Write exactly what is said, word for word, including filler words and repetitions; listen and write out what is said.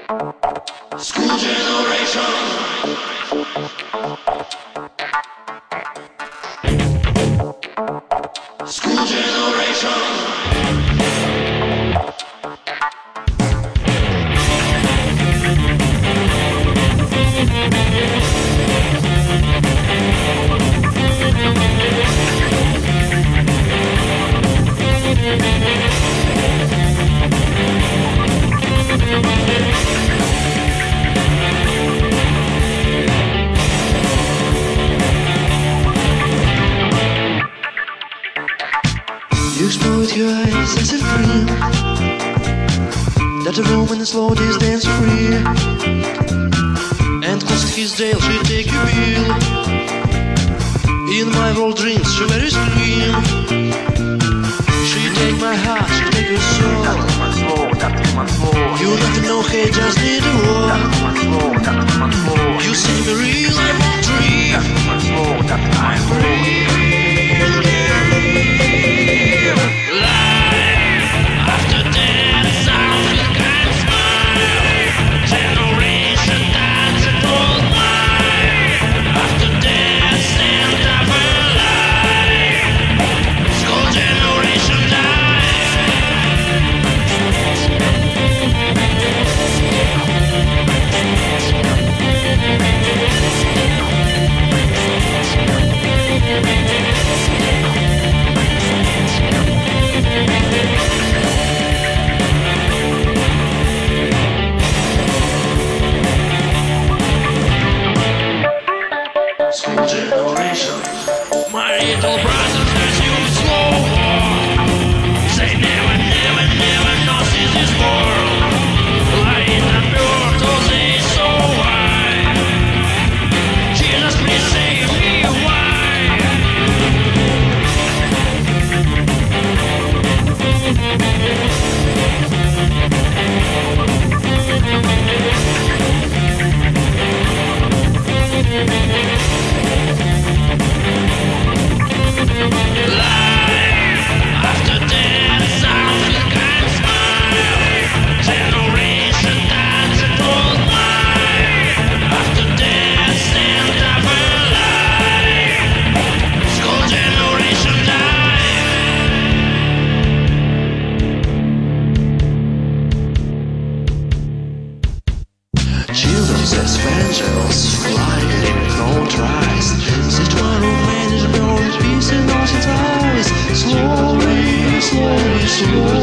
School generation. School generation. You explore with your eyes as a dream that the Roman and slow days dance free. And close his dale, she take your bill. In my world dreams, she very scream. She take my heart, she take your soul. You never know, hey, just need a war. You see me real, I won't dream. I'm free. School generation. My little brothers as you slow walk. They never, never, never not see this world. Lying and pure, though they so high. Jesus, please save me, children as angels flying, no tries. Sit one room and is born, peace in all its eyes. Slowly, slowly, slowly.